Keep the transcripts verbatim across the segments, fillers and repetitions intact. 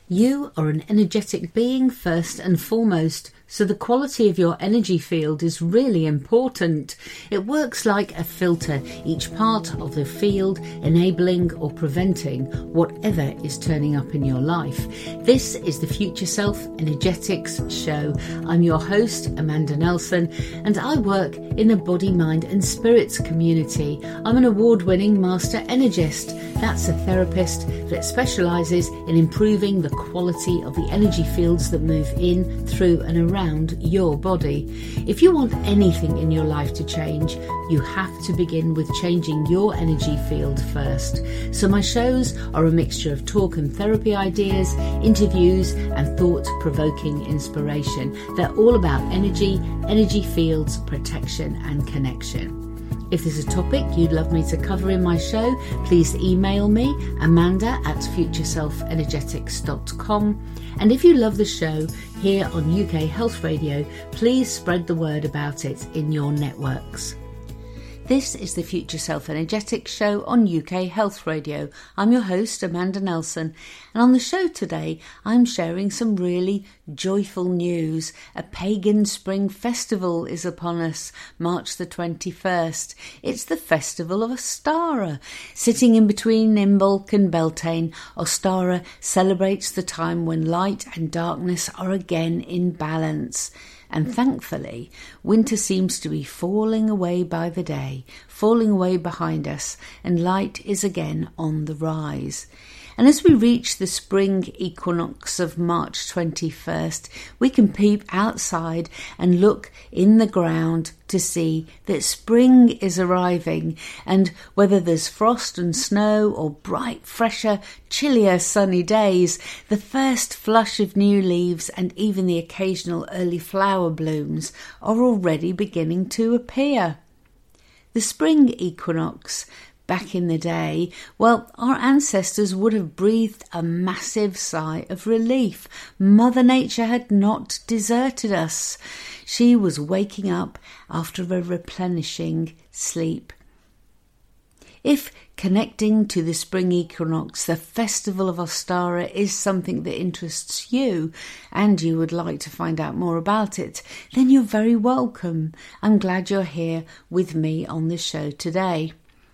You are an energetic being first and foremost, so the quality of your energy field is really important. It works like a filter, each part of the field enabling or preventing whatever is turning up in your life. This is the Future Self Energetics Show. I'm your host, Amanda Nelson, and I work in the body, mind and spirits community. I'm an award-winning master energist. That's a therapist that specialises in improving the quality of the energy fields that move in, through and around your body. If you want anything in your life to change, you have to begin with changing your energy field first. So my shows are a mixture of talk and therapy ideas, interviews and thought-provoking inspiration. They're all about energy, energy fields, protection and connection. If there's a topic you'd love me to cover in my show, please email me, amanda at future self energetics dot com. And if you love the show here on U K Health Radio, please spread the word about it in your networks. This is the Future Self Energetics Show on U K Health Radio. I'm your host, Amanda Nelson, and on the show today, I'm sharing some really joyful news. A pagan spring festival is upon us, March the twenty-first. It's the festival of Ostara. Sitting in between Imbolc and Beltane, Ostara celebrates the time when light and darkness are again in balance. And thankfully, winter seems to be falling away by the day, falling away behind us, and light is again on the rise. And as we reach the spring equinox of March twenty-first, we can peep outside and look in the ground to see that spring is arriving, and whether there's frost and snow or bright, fresher, chillier sunny days, the first flush of new leaves and even the occasional early flower blooms are already beginning to appear. The spring equinox, back in the day, well, our ancestors would have breathed a massive sigh of relief. Mother Nature had not deserted us. She was waking up after a replenishing sleep. If connecting to the spring equinox, the festival of Ostara, is something that interests you and you would like to find out more about it, then you're very welcome. I'm glad you're here with me on the show today.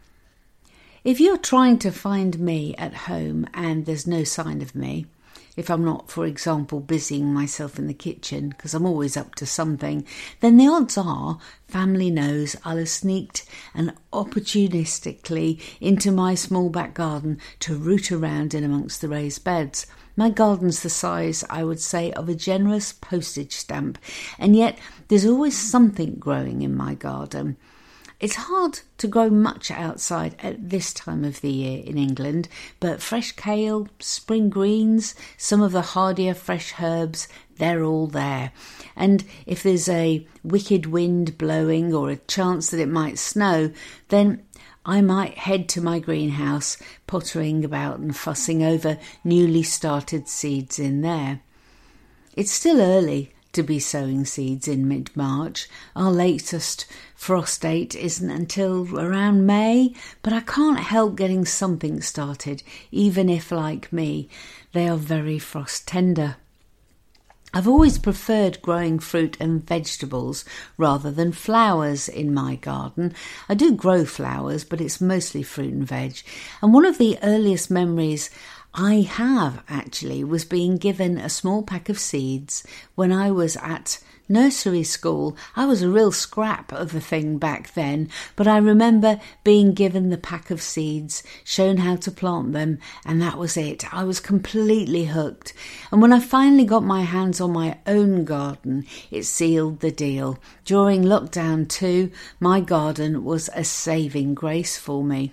If you're trying to find me at home and there's no sign of me, if I'm not, for example, busying myself in the kitchen because I'm always up to something, then the odds are family knows I'll have sneaked and opportunistically into my small back garden to root around in amongst the raised beds. My garden's the size, I would say, of a generous postage stamp, and yet there's always something growing in my garden. It's hard to grow much outside at this time of the year in England, but fresh kale, spring greens, some of the hardier fresh herbs, they're all there. And if there's a wicked wind blowing or a chance that it might snow, then I might head to my greenhouse, pottering about and fussing over newly started seeds in there. It's still early to be sowing seeds in mid-March. Our latest frost date isn't until around May, but I can't help getting something started, even if, like me, they are very frost tender. I've always preferred growing fruit and vegetables rather than flowers in my garden. I do grow flowers, but it's mostly fruit and veg. And one of the earliest memories I have actually was being given a small pack of seeds when I was at nursery school. I was a real scrap of a thing back then, but I remember being given the pack of seeds, shown how to plant them, and that was it. I was completely hooked. And when I finally got my hands on my own garden, it sealed the deal. During lockdown too, my garden was a saving grace for me.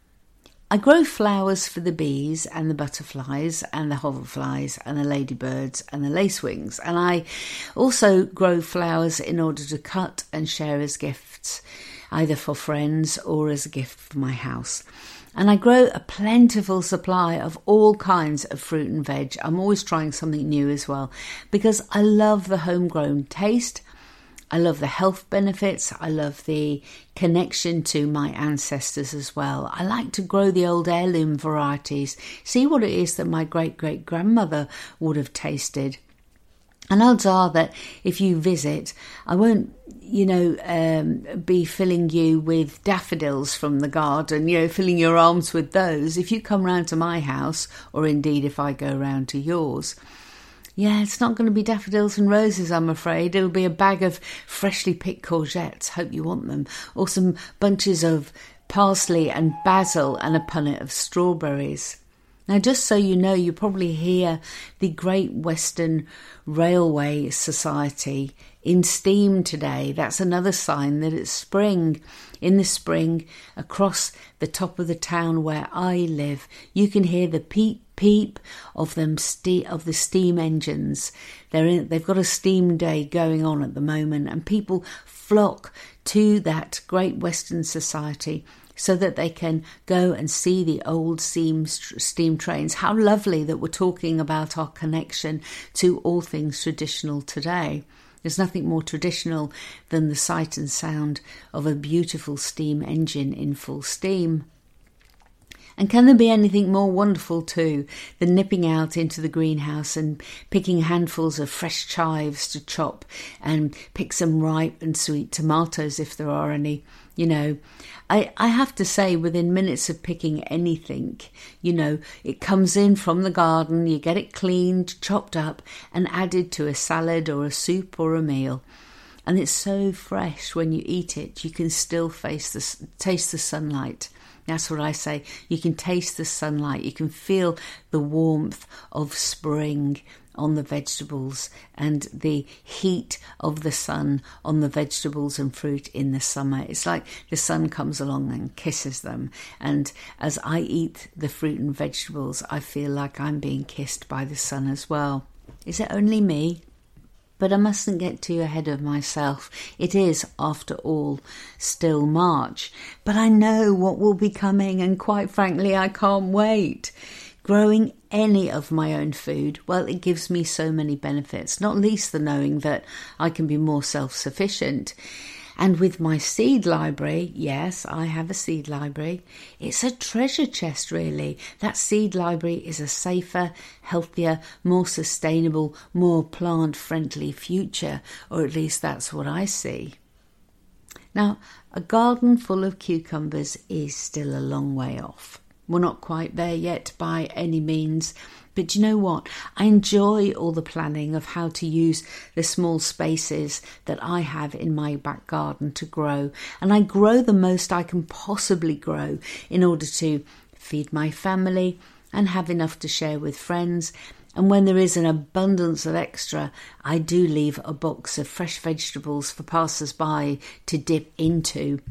I grow flowers for the bees and the butterflies and the hoverflies and the ladybirds and the lacewings. And I also grow flowers in order to cut and share as gifts, either for friends or as a gift for my house. And I grow a plentiful supply of all kinds of fruit and veg. I'm always trying something new as well, because I love the homegrown taste. I love the health benefits. I love the connection to my ancestors as well. I like to grow the old heirloom varieties, see what it is that my great-great-grandmother would have tasted. And odds are that if you visit, I won't, you know, um, be filling you with daffodils from the garden, you know, filling your arms with those. If you come round to my house, or indeed if I go round to yours, yeah, it's not going to be daffodils and roses, I'm afraid. It'll be a bag of freshly picked courgettes, hope you want them, or some bunches of parsley and basil and a punnet of strawberries. Now, just so you know, you probably hear the Great Western Railway Society in steam today. That's another sign that it's spring. In the spring, across the top of the town where I live, you can hear the peep peep of them ste- of the steam engines. They're in, they've got a steam day going on at the moment, and people flock to that Great Western Society so that they can go and see the old steam, steam trains. How lovely that we're talking about our connection to all things traditional today. There's nothing more traditional than the sight and sound of a beautiful steam engine in full steam. And can there be anything more wonderful too than nipping out into the greenhouse and picking handfuls of fresh chives to chop and pick some ripe and sweet tomatoes if there are any. You know, I, I have to say, within minutes of picking anything, you know, it comes in from the garden, you get it cleaned, chopped up and added to a salad or a soup or a meal. And it's so fresh when you eat it, you can still face the, taste the sunlight. That's what I say. You can taste the sunlight. You can feel the warmth of spring on the vegetables and the heat of the sun on the vegetables and fruit in the summer. It's like the sun comes along and kisses them. And as I eat the fruit and vegetables, I feel like I'm being kissed by the sun as well. Is it only me? But I mustn't get too ahead of myself. It is, after all, still March. But I know what will be coming, and quite frankly, I can't wait. Growing any of my own food, well, it gives me so many benefits, not least the knowing that I can be more self-sufficient. And with my seed library, yes, I have a seed library. It's a treasure chest, really. That seed library is a safer, healthier, more sustainable, more plant-friendly future, or at least that's what I see. Now, a garden full of cucumbers is still a long way off. We're not quite there yet by any means. But you know what? I enjoy all the planning of how to use the small spaces that I have in my back garden to grow. And I grow the most I can possibly grow in order to feed my family and have enough to share with friends. And when there is an abundance of extra, I do leave a box of fresh vegetables for passers-by to dip into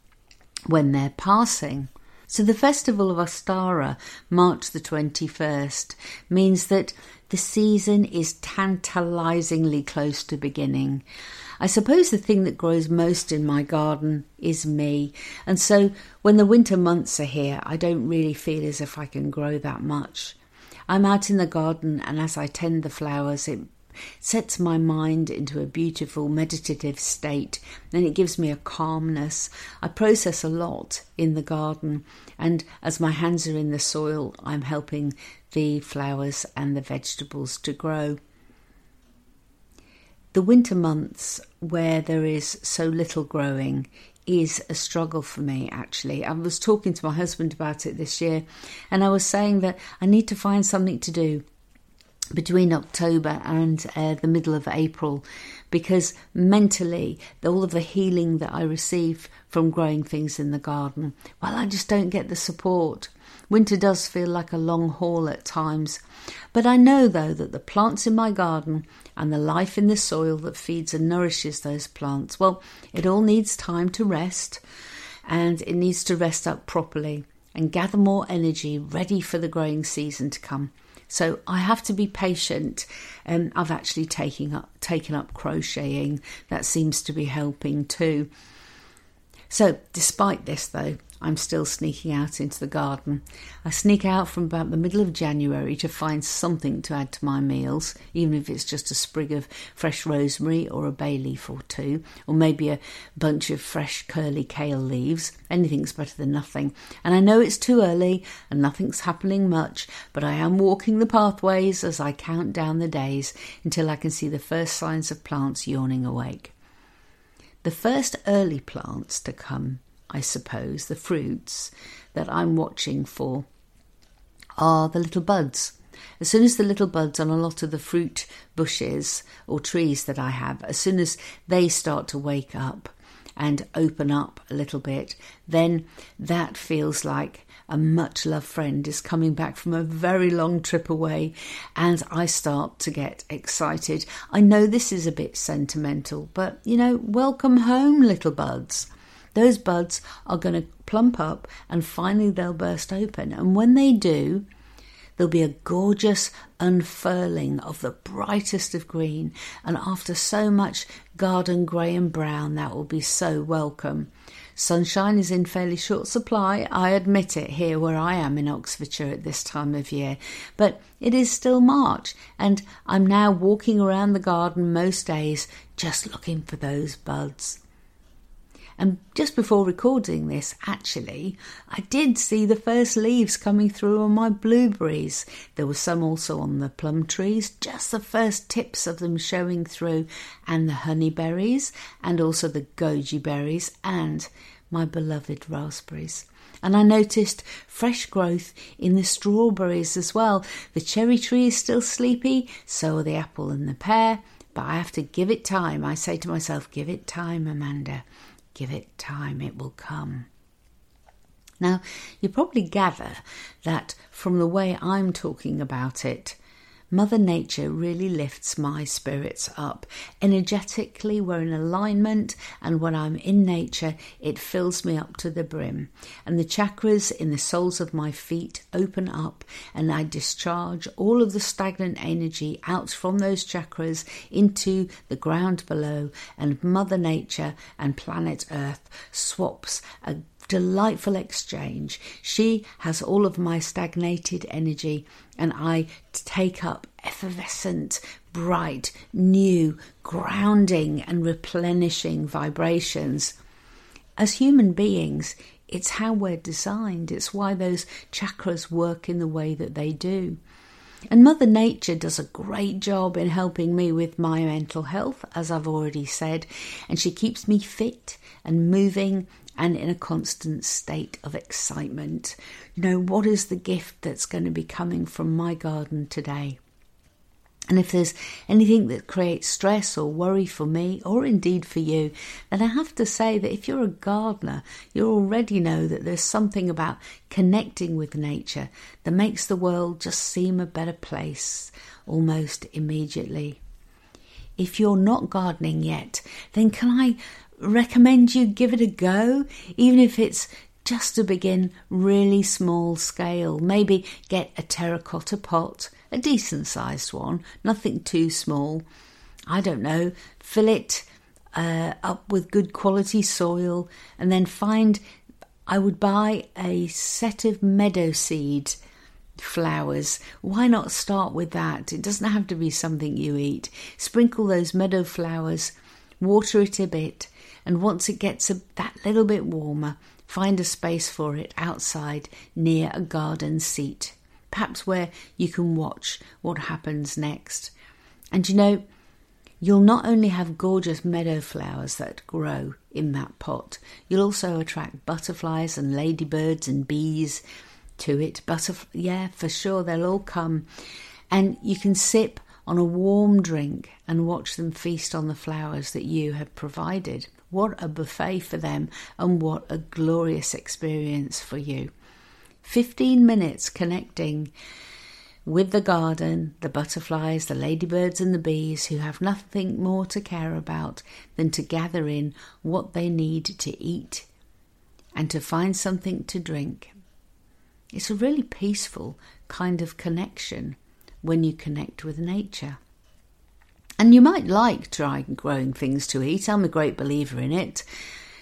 when they're passing. So the festival of Ostara, March the twenty-first, means that the season is tantalisingly close to beginning. I suppose the thing that grows most in my garden is me. And so when the winter months are here, I don't really feel as if I can grow that much. I'm out in the garden, and as I tend the flowers, it sets my mind into a beautiful meditative state, and it gives me a calmness. I process a lot in the garden, and as my hands are in the soil, I'm helping the flowers and the vegetables to grow. The winter months, where there is so little growing, is a struggle for me, actually. I was talking to my husband about it this year, and I was saying that I need to find something to do between October and uh, the middle of April, because mentally, all of the healing that I receive from growing things in the garden, well, I just don't get the support. Winter does feel like a long haul at times, but I know, though, that the plants in my garden and the life in the soil that feeds and nourishes those plants, well, it all needs time to rest, and it needs to rest up properly and gather more energy ready for the growing season to come. So I have to be patient. Um, I've actually taken up, taken up crocheting. That seems to be helping too. So despite this, though, I'm still sneaking out into the garden. I sneak out from about the middle of January to find something to add to my meals, even if it's just a sprig of fresh rosemary or a bay leaf or two, or maybe a bunch of fresh curly kale leaves. Anything's better than nothing. And I know it's too early and nothing's happening much, but I am walking the pathways as I count down the days until I can see the first signs of plants yawning awake. The first early plants to come, I suppose, the fruits that I'm watching for, are the little buds. As soon as the little buds on a lot of the fruit bushes or trees that I have, as soon as they start to wake up and open up a little bit, then that feels like a much-loved friend is coming back from a very long trip away, and I start to get excited. I know this is a bit sentimental, but, you know, welcome home, little buds. Those buds are going to plump up and finally they'll burst open. And when they do, there'll be a gorgeous unfurling of the brightest of green. And after so much garden grey and brown, that will be so welcome. Sunshine is in fairly short supply, I admit it, here where I am in Oxfordshire at this time of year. But it is still March, and I'm now walking around the garden most days just looking for those buds. And just before recording this, actually, I did see the first leaves coming through on my blueberries. There were some also on the plum trees, just the first tips of them showing through, and the honeyberries, and also the goji berries, and my beloved raspberries. And I noticed fresh growth in the strawberries as well. The cherry tree is still sleepy, so are the apple and the pear, but I have to give it time. I say to myself, give it time, Amanda. Give it time, it will come. Now, you probably gather that from the way I'm talking about it, Mother Nature really lifts my spirits up. Energetically, we're in alignment, and when I'm in nature, it fills me up to the brim. And the chakras in the soles of my feet open up, and I discharge all of the stagnant energy out from those chakras into the ground below, and Mother Nature and planet Earth swaps a delightful exchange. She has all of my stagnated energy, and I take up effervescent, bright, new, grounding and replenishing vibrations. As human beings, it's how we're designed. It's why those chakras work in the way that they do. And Mother Nature does a great job in helping me with my mental health, as I've already said, and she keeps me fit and moving and in a constant state of excitement. You know, what is the gift that's going to be coming from my garden today? And if there's anything that creates stress or worry for me, or indeed for you, then I have to say that if you're a gardener, you already know that there's something about connecting with nature that makes the world just seem a better place almost immediately. If you're not gardening yet, then can I recommend you give it a go, even if it's just to begin really small scale. Maybe get a terracotta pot, a decent sized one, nothing too small. I don't know, fill it uh, up with good quality soil, and then find, I would buy a set of meadow seed flowers. Why not start with that? It doesn't have to be something you eat. Sprinkle those meadow flowers, water it a bit, and once it gets a, that little bit warmer, find a space for it outside near a garden seat, perhaps where you can watch what happens next. And you know, you'll not only have gorgeous meadow flowers that grow in that pot, you'll also attract butterflies and ladybirds and bees to it. Butterf- yeah, for sure, they'll all come. And you can sip on a warm drink and watch them feast on the flowers that you have provided. What a buffet for them, and what a glorious experience for you. fifteen minutes connecting with the garden, the butterflies, the ladybirds and the bees, who have nothing more to care about than to gather in what they need to eat and to find something to drink. It's a really peaceful kind of connection when you connect with nature. And you might like trying growing things to eat. I'm a great believer in it.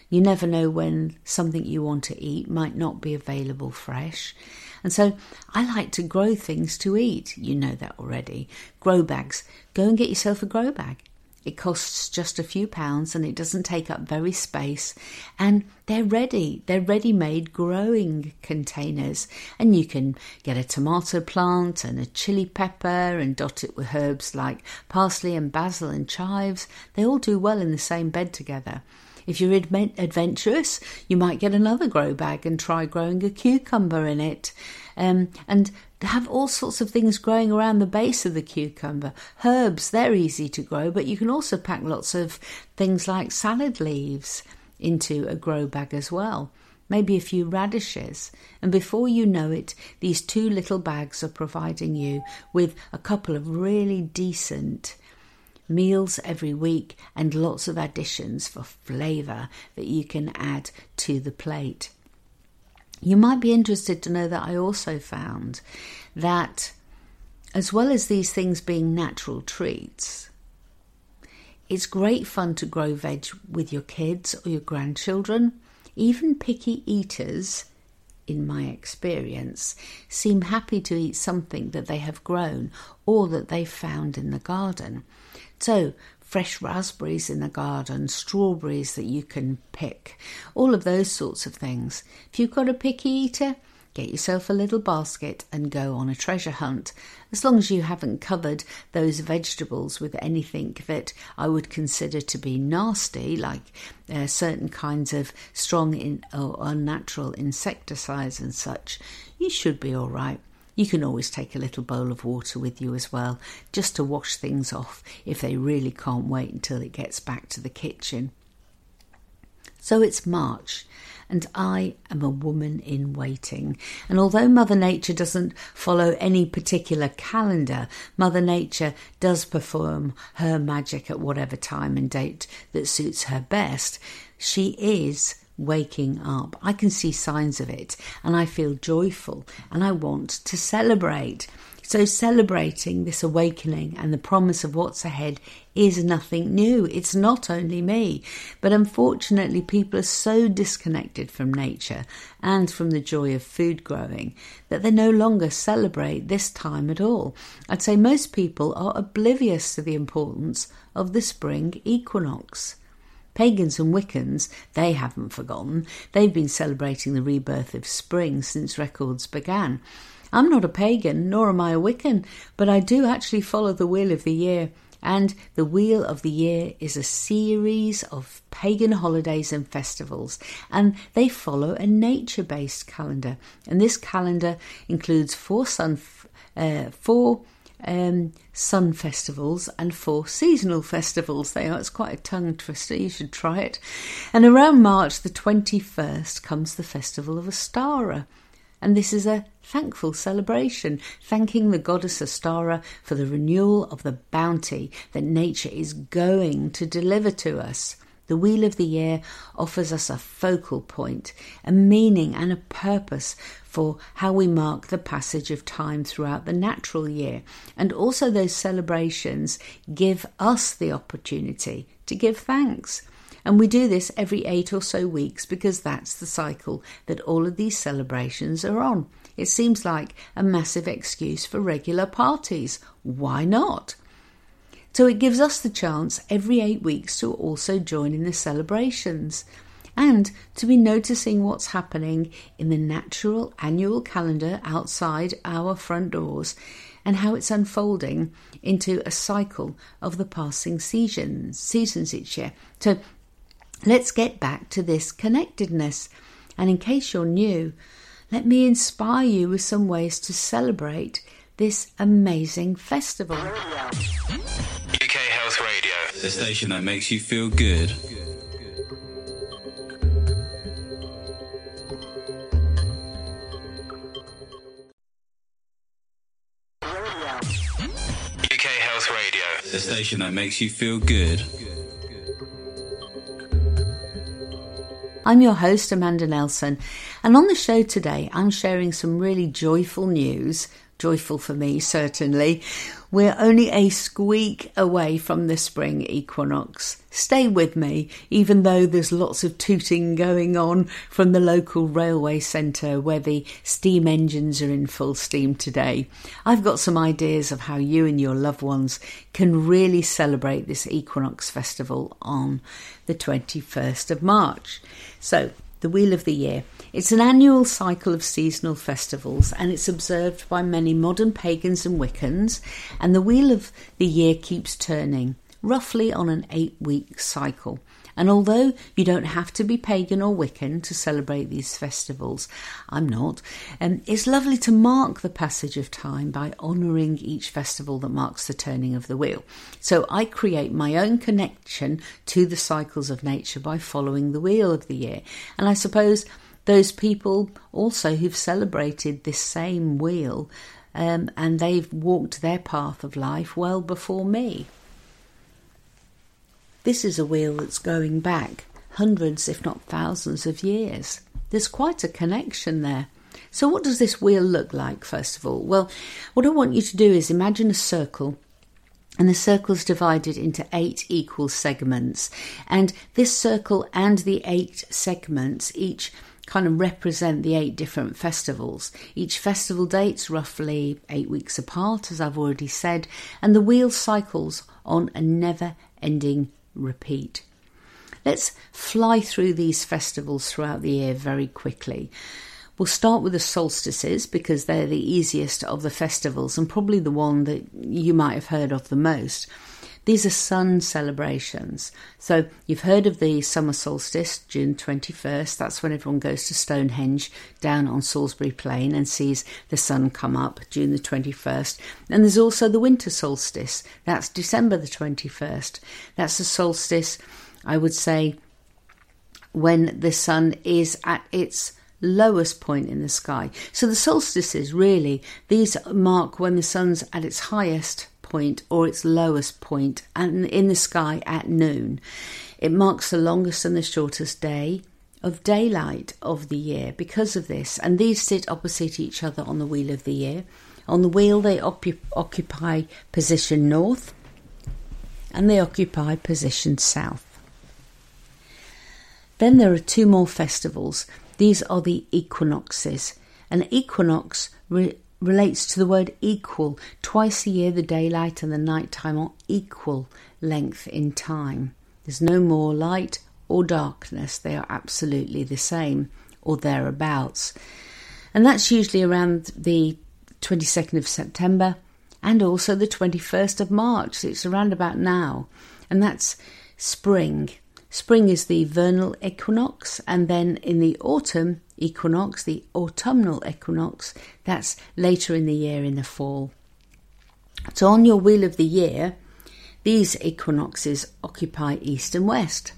You never know when something you want to eat might not be available fresh. And so I like to grow things to eat. You know that already. Grow bags. Go and get yourself a grow bag. It costs just a few pounds and it doesn't take up very space. And they're ready. They're ready-made growing containers. And you can get a tomato plant and a chili pepper and dot it with herbs like parsley and basil and chives. They all do well in the same bed together. If you're adventurous, you might get another grow bag and try growing a cucumber in it. Um, and have all sorts of things growing around the base of the cucumber. Herbs, they're easy to grow, but you can also pack lots of things like salad leaves into a grow bag as well. Maybe a few radishes. And before you know it, these two little bags are providing you with a couple of really decent meals every week and lots of additions for flavour that you can add to the plate. You might be interested to know that I also found that as well as these things being natural treats, it's great fun to grow veg with your kids or your grandchildren. Even picky eaters, in my experience, seem happy to eat something that they have grown or that they found in the garden. So, fresh raspberries in the garden, strawberries that you can pick, all of those sorts of things. If you've got a picky eater, get yourself a little basket and go on a treasure hunt. As long as you haven't covered those vegetables with anything that I would consider to be nasty, like uh, certain kinds of strong in, or unnatural insecticides and such, you should be all right. You can always take a little bowl of water with you as well, just to wash things off if they really can't wait until it gets back to the kitchen. So it's March, and I am a woman in waiting. And although Mother Nature doesn't follow any particular calendar, Mother Nature does perform her magic at whatever time and date that suits her best. She is waking up. I can see signs of it and I feel joyful and I want to celebrate. So celebrating this awakening and the promise of what's ahead is nothing new. It's not only me, but unfortunately people are so disconnected from nature and from the joy of food growing that they no longer celebrate this time at all. I'd say most people are oblivious to the importance of the spring equinox. Pagans and Wiccans, they haven't forgotten. They've been celebrating the rebirth of spring since records began. I'm not a pagan, nor am I a Wiccan, but I do actually follow the Wheel of the Year. And the Wheel of the Year is a series of pagan holidays and festivals, and they follow a nature-based calendar. And this calendar includes four sun, uh, four Um, sun festivals and four seasonal festivals. They are. It's quite a tongue twister. You should try it. And around March the twenty-first comes the festival of Ostara. And this is a thankful celebration, thanking the goddess Ostara for the renewal of the bounty that nature is going to deliver to us. The Wheel of the Year offers us a focal point, a meaning and a purpose for how we mark the passage of time throughout the natural year. And also those celebrations give us the opportunity to give thanks. And we do this every eight or so weeks because that's the cycle that all of these celebrations are on. It seems like a massive excuse for regular parties. Why not? So it gives us the chance every eight weeks to also join in the celebrations and to be noticing what's happening in the natural annual calendar outside our front doors and how it's unfolding into a cycle of the passing seasons, seasons each year. So let's get back to this connectedness. And in case you're new, let me inspire you with some ways to celebrate this amazing festival. U K Health Radio, the station that makes you feel good. U K Health Radio, the station that makes you feel good. I'm your host, Amanda Nelson, and on the show today I'm sharing some really joyful news, joyful for me certainly, We're only a squeak away from the spring equinox. Stay with me, even though there's lots of tooting going on from the local railway centre where the steam engines are in full steam today. I've got some ideas of how you and your loved ones can really celebrate this equinox festival on the twenty-first of March. So, the Wheel of the Year. It's an annual cycle of seasonal festivals, and it's observed by many modern pagans and Wiccans, and the Wheel of the Year keeps turning, roughly on an eight-week cycle. And although you don't have to be pagan or Wiccan to celebrate these festivals, I'm not, um, it's lovely to mark the passage of time by honouring each festival that marks the turning of the wheel. So I create my own connection to the cycles of nature by following the Wheel of the Year. And I suppose those people also who've celebrated this same wheel um, and they've walked their path of life well before me. This is a wheel that's going back hundreds, if not thousands of years. There's quite a connection there. So what does this wheel look like, first of all? Well, what I want you to do is imagine a circle, and the circle is divided into eight equal segments. And this circle and the eight segments each kind of represent the eight different festivals. Each festival date's roughly eight weeks apart, as I've already said, and the wheel cycles on a never-ending repeat. Let's fly through these festivals throughout the year very quickly. We'll start with the solstices because they're the easiest of the festivals and probably the one that you might have heard of the most. These are sun celebrations. So you've heard of the summer solstice, June twenty-first. That's when everyone goes to Stonehenge down on Salisbury Plain and sees the sun come up, June the twenty-first. And there's also the winter solstice. That's December the twenty-first. That's the solstice, I would say, when the sun is at its lowest point in the sky. So the solstices, really, these mark when the sun's at its highest point or its lowest point and in the sky at noon. It marks the longest and the shortest day of daylight of the year because of this, and these sit opposite each other on the Wheel of the Year. On the wheel they op- occupy position north and they occupy position south. Then there are two more festivals. These are the equinoxes. An equinox re- relates to the word equal. Twice a year the daylight and the night time are equal length in time. There's no more light or darkness. They are absolutely the same or thereabouts. And that's usually around the twenty-second of September and also the twenty-first of March. So it's around about now. And that's spring. Spring is the vernal equinox, and then in the autumn equinox, the autumnal equinox, that's later in the year in the fall. So on your Wheel of the Year, these equinoxes occupy east and west.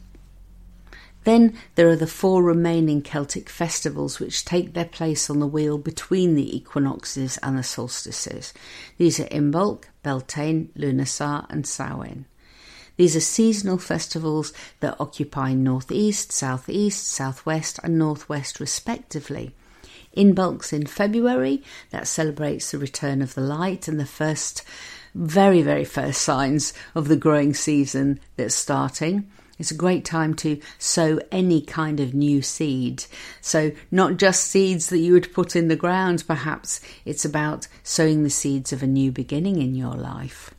Then there are the four remaining Celtic festivals which take their place on the wheel between the equinoxes and the solstices. These are Imbolc, Beltane, Lughnasadh and Samhain. These are seasonal festivals that occupy northeast, southeast, southwest and northwest respectively. Imbolc's in February. That celebrates the return of the light and the first, very, very first signs of the growing season that's starting. It's a great time to sow any kind of new seed. So not just seeds that you would put in the ground, perhaps it's about sowing the seeds of a new beginning in your life.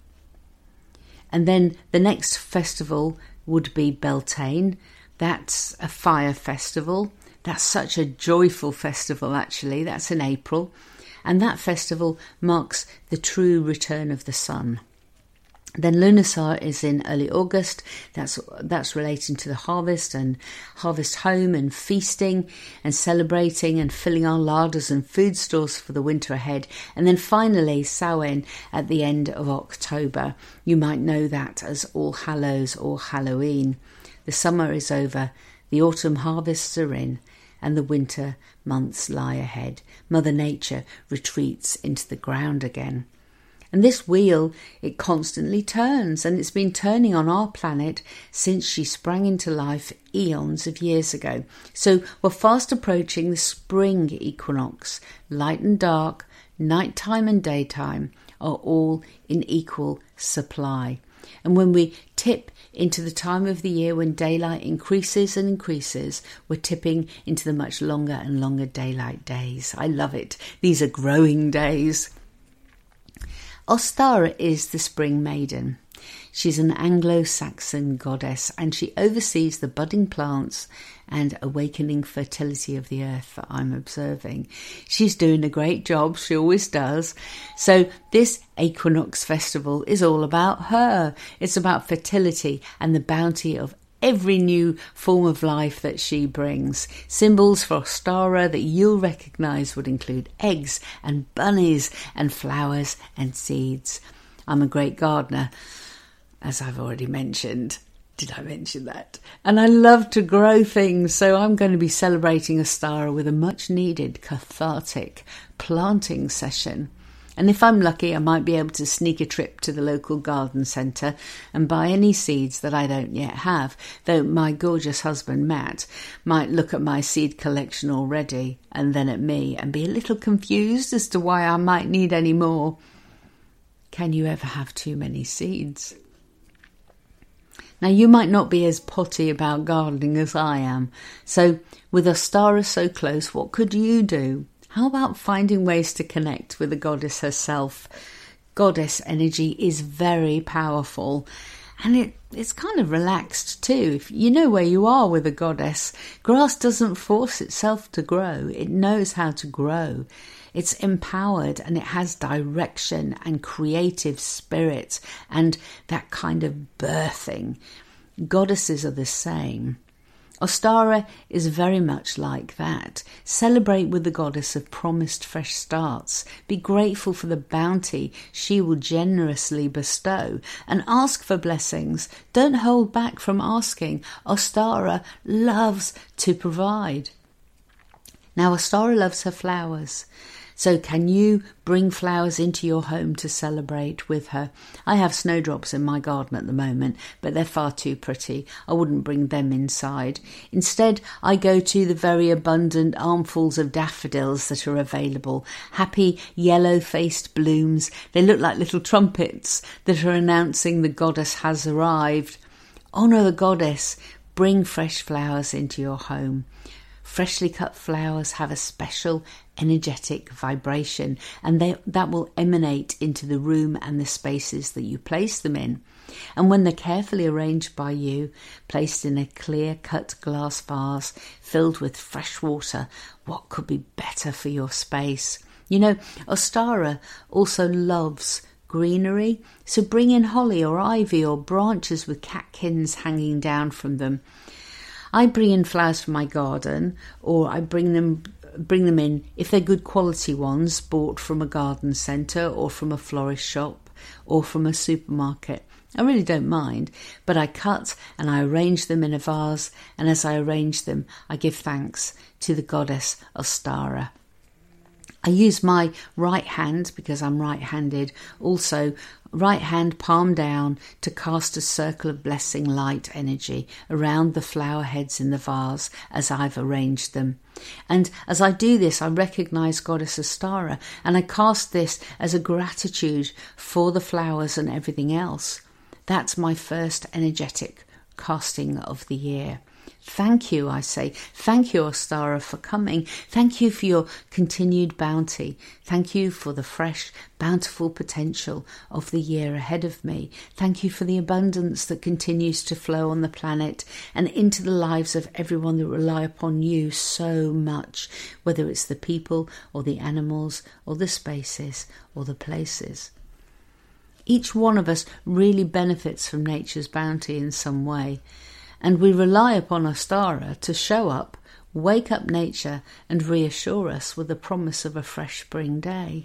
And then the next festival would be Beltane. That's a fire festival. That's such a joyful festival, actually. That's in April. And that festival marks the true return of the sun. Then Lughnasadh is in early August. That's that's relating to the harvest and harvest home and feasting and celebrating and filling our larders and food stores for the winter ahead. And then finally Samhain at the end of October. You might know that as All Hallows or Halloween. The summer is over, the autumn harvests are in, and the winter months lie ahead. Mother Nature retreats into the ground again. And this wheel, it constantly turns, and it's been turning on our planet since she sprang into life eons of years ago. So we're fast approaching the spring equinox. Light and dark, nighttime and daytime are all in equal supply. And when we tip into the time of the year when daylight increases and increases, we're tipping into the much longer and longer daylight days. I love it. These are growing days. Ostara is the spring maiden. She's an Anglo-Saxon goddess, and she oversees the budding plants and awakening fertility of the earth that I'm observing. She's doing a great job, she always does. So this Equinox Festival is all about her. It's about fertility and the bounty of every new form of life that she brings. Symbols for Ostara that you'll recognise would include eggs and bunnies and flowers and seeds. I'm a great gardener, as I've already mentioned. Did I mention that? And I love to grow things, so I'm going to be celebrating Ostara with a much needed cathartic planting session. And if I'm lucky, I might be able to sneak a trip to the local garden centre and buy any seeds that I don't yet have, though my gorgeous husband Matt might look at my seed collection already and then at me and be a little confused as to why I might need any more. Can you ever have too many seeds? Now, you might not be as potty about gardening as I am. So, with Ostara so close, what could you do? How about finding ways to connect with the goddess herself? Goddess energy is very powerful, and it, it's kind of relaxed too. If you know where you are with a goddess, grass doesn't force itself to grow. It knows how to grow. It's empowered and it has direction and creative spirit and that kind of birthing. Goddesses are the same. Ostara is very much like that. Celebrate with the goddess of promised fresh starts. Be grateful for the bounty she will generously bestow and ask for blessings. Don't hold back from asking. Ostara loves to provide. Now, Ostara loves her flowers. So can you bring flowers into your home to celebrate with her? I have snowdrops in my garden at the moment, but they're far too pretty. I wouldn't bring them inside. Instead, I go to the very abundant armfuls of daffodils that are available. Happy yellow-faced blooms. They look like little trumpets that are announcing the goddess has arrived. Honour the goddess. Bring fresh flowers into your home. Freshly cut flowers have a special energetic vibration, and they, that will emanate into the room and the spaces that you place them in. And when they're carefully arranged by you, placed in a clear-cut glass vase filled with fresh water, what could be better for your space? You know, Ostara also loves greenery, so bring in holly or ivy or branches with catkins hanging down from them. I bring in flowers from my garden, or I bring them bring them in if they're good quality ones bought from a garden centre or from a florist shop or from a supermarket. I really don't mind, but I cut and I arrange them in a vase, and as I arrange them, I give thanks to the goddess Ostara. I use my right hand, because I'm right-handed, also right hand palm down, to cast a circle of blessing light energy around the flower heads in the vase as I've arranged them. And as I do this, I recognise Goddess Ostara, and I cast this as a gratitude for the flowers and everything else. That's my first energetic casting of the year. Thank you, I say. Thank you, Ostara, for coming. Thank you for your continued bounty. Thank you for the fresh, bountiful potential of the year ahead of me. Thank you for the abundance that continues to flow on the planet and into the lives of everyone that rely upon you so much, whether it's the people or the animals or the spaces or the places. Each one of us really benefits from nature's bounty in some way. And we rely upon Ostara to show up, wake up nature and reassure us with the promise of a fresh spring day.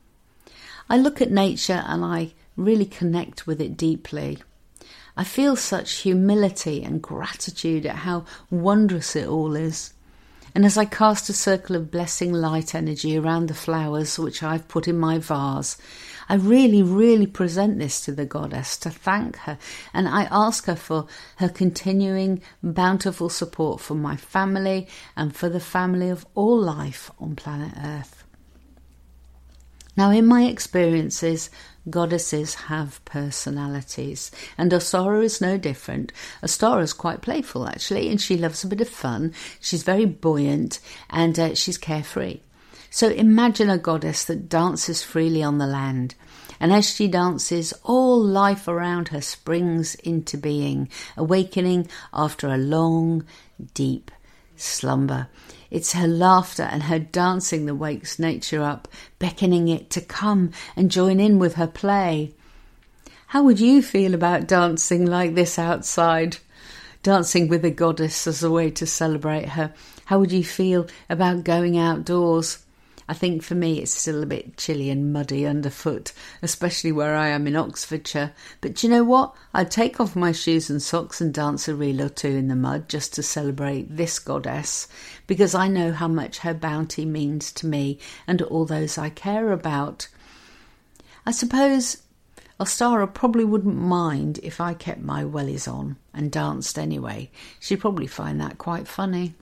I look at nature and I really connect with it deeply. I feel such humility and gratitude at how wondrous it all is. And as I cast a circle of blessing light energy around the flowers which I've put in my vase, I really, really present this to the goddess to thank her, and I ask her for her continuing bountiful support for my family and for the family of all life on planet Earth. Now, in my experiences, goddesses have personalities, and Ostara is no different. Ostara is quite playful, actually, and she loves a bit of fun. She's very buoyant, and uh, she's carefree. So imagine a goddess that dances freely on the land, and as she dances, all life around her springs into being, awakening after a long, deep slumber. It's her laughter and her dancing that wakes nature up, beckoning it to come and join in with her play. How would you feel about dancing like this outside? Dancing with a goddess as a way to celebrate her. How would you feel about going outdoors? I think for me it's still a bit chilly and muddy underfoot, especially where I am in Oxfordshire. But do you know what? I'd take off my shoes and socks and dance a reel or two in the mud just to celebrate this goddess, because I know how much her bounty means to me and all those I care about. I suppose Ostara probably wouldn't mind if I kept my wellies on and danced anyway. She'd probably find that quite funny.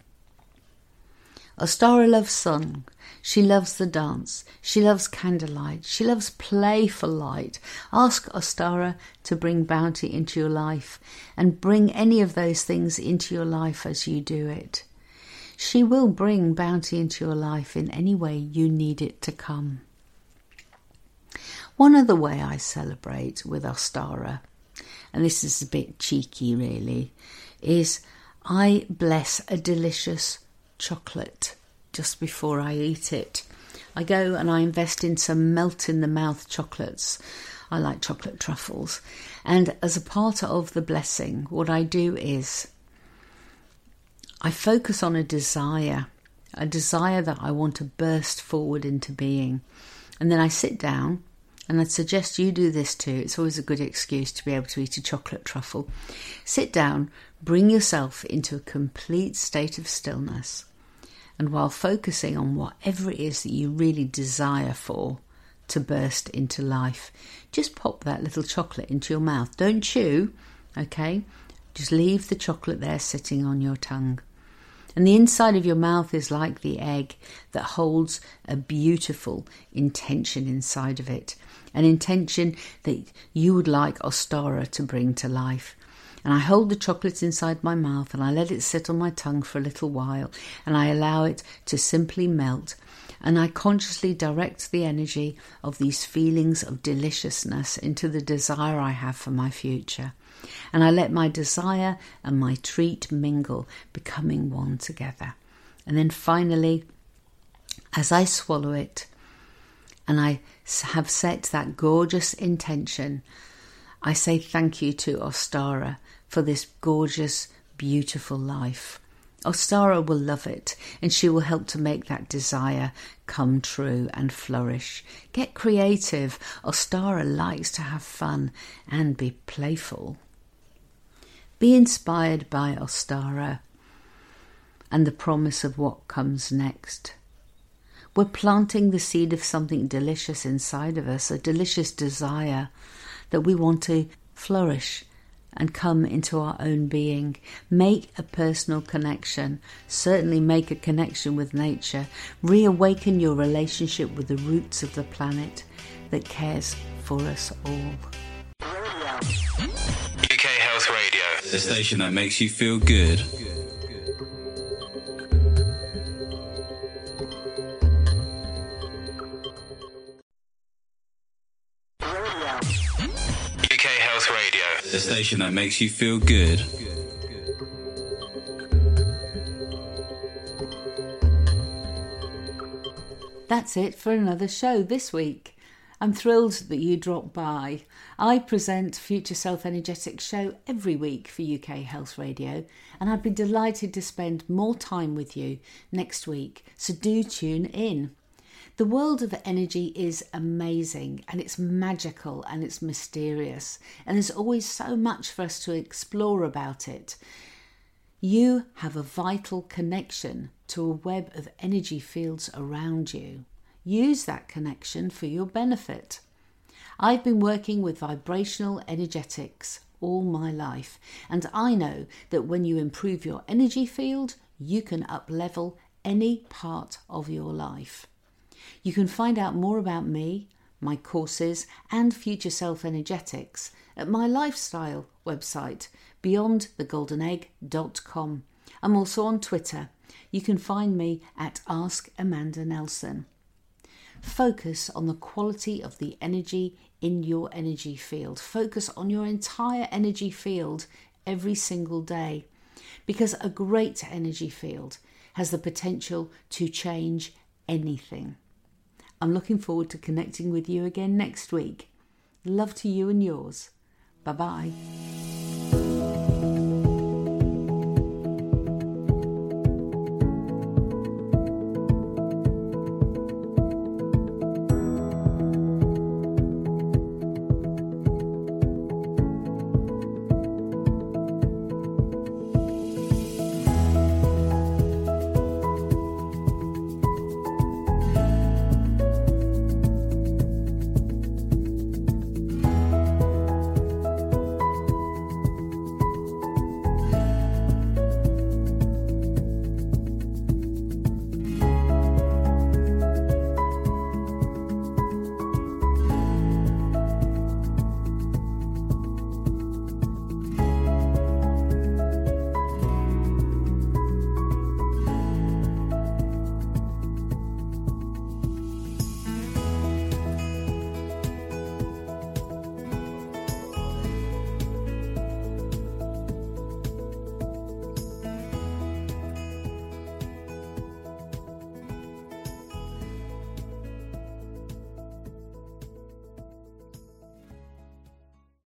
Ostara loves song. She loves the dance. She loves candlelight. She loves playful light. Ask Ostara to bring bounty into your life, and bring any of those things into your life as you do it. She will bring bounty into your life in any way you need it to come. One other way I celebrate with Ostara, and this is a bit cheeky really, is I bless a delicious chocolate just before I eat it. I go and I invest in some melt-in-the-mouth chocolates. I like chocolate truffles. And as a part of the blessing, what I do is I focus on a desire, a desire that I want to burst forward into being. And then I sit down, and I'd suggest you do this too. It's always a good excuse to be able to eat a chocolate truffle. Sit down, bring yourself into a complete state of stillness. And while focusing on whatever it is that you really desire for to burst into life, just pop that little chocolate into your mouth. Don't chew, okay? Just leave the chocolate there sitting on your tongue. And the inside of your mouth is like the egg that holds a beautiful intention inside of it. An intention that you would like Ostara to bring to life. And I hold the chocolate inside my mouth and I let it sit on my tongue for a little while, and I allow it to simply melt, and I consciously direct the energy of these feelings of deliciousness into the desire I have for my future. And I let my desire and my treat mingle, becoming one together. And then finally, as I swallow it and I have set that gorgeous intention, I say thank you to Ostara for this gorgeous, beautiful life. Ostara will love it, and she will help to make that desire come true and flourish. Get creative. Ostara likes to have fun and be playful. Be inspired by Ostara and the promise of what comes next. We're planting the seed of something delicious inside of us, a delicious desire that we want to flourish and come into our own being. Make a personal connection. Certainly make a connection with nature. Reawaken your relationship with the roots of the planet that cares for us all. U K Health Radio, the station that makes you feel good. The station that makes you feel good. That's it for another show this week. I'm thrilled that you dropped by. I present Future Self Energetics show every week for U K Health Radio, and I'd be delighted to spend more time with you next week, so do tune in. The world of energy is amazing, and it's magical and it's mysterious, and there's always so much for us to explore about it. You have a vital connection to a web of energy fields around you. Use that connection for your benefit. I've been working with vibrational energetics all my life, and I know that when you improve your energy field, you can up-level any part of your life. You can find out more about me, my courses and Future Self Energetics at my lifestyle website, beyond the golden egg dot com. I'm also on Twitter. You can find me at Ask Amanda Nelson. Focus on the quality of the energy in your energy field. Focus on your entire energy field every single day, because a great energy field has the potential to change anything. I'm looking forward to connecting with you again next week. Love to you and yours. Bye-bye.